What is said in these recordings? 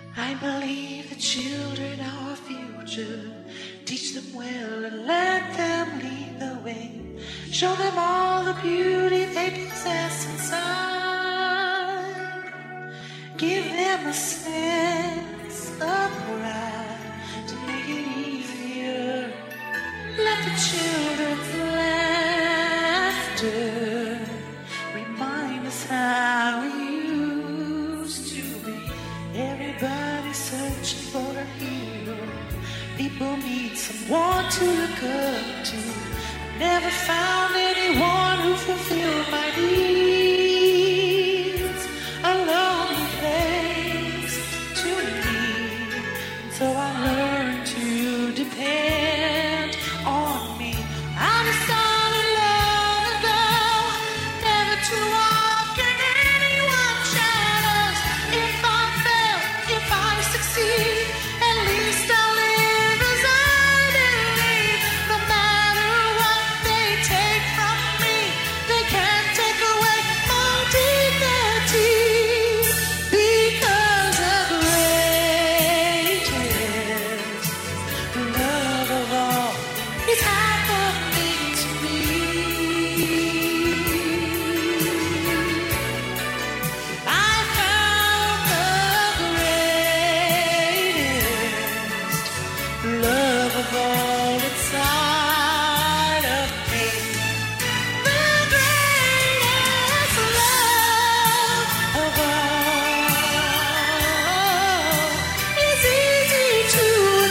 I believe the children are our future. Teach them well and let them lead the way. Show them all the beauty they possess inside. Give them a sense of pride to make it easier. Let the children's laughter remind us how we used to be. Everybody searching for a hero. People need someone to look up to. Never found anyone who fulfilled my needs. A lonely place to be. So I learned to depend on me. I decided long ago never to walk in anyone's shadows. If I fail, if I succeed, at least I'll live as I believe. No matter what they take from me, they can't take away my dignity. Because the greatest love of all is happening to me. I found the greatest love of all inside of me. The greatest love of all is easy to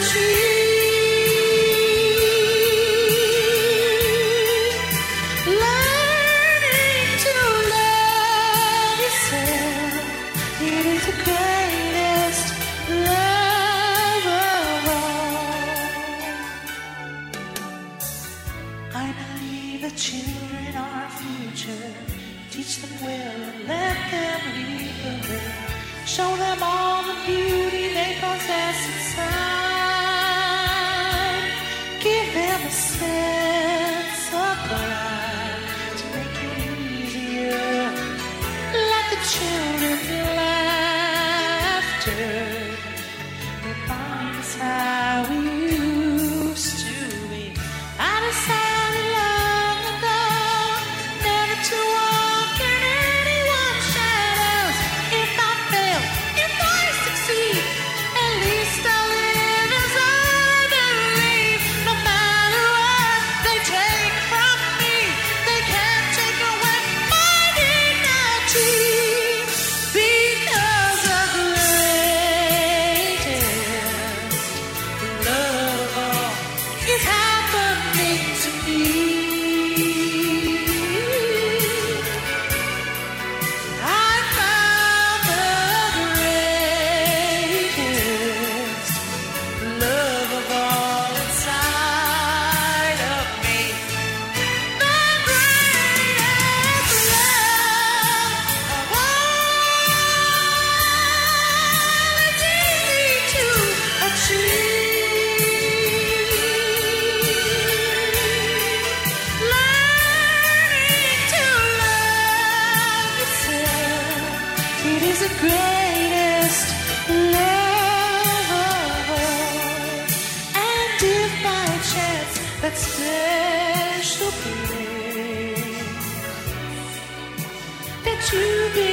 achieve. Learning to love yourself, it is the greatest love of all. I believe the children are our future. Teach them well and let them lead the way. Show them all the beauty they possess inside. Give them a sense of pride to make it easier. Let the children's laughter remind us how we used to be. I decided long ago never to walk in anyone's shadows. If I fail, if I succeed, at least I'll live as I believe. No matter what they take from me, they can't take away my dignity. Because the greatest love of all is happening to me. I found the greatest love of all inside of me. The greatest love of all is easy to achieve. Learning to love yourself, it is the greatest love of all. And if by chance that special place that you've been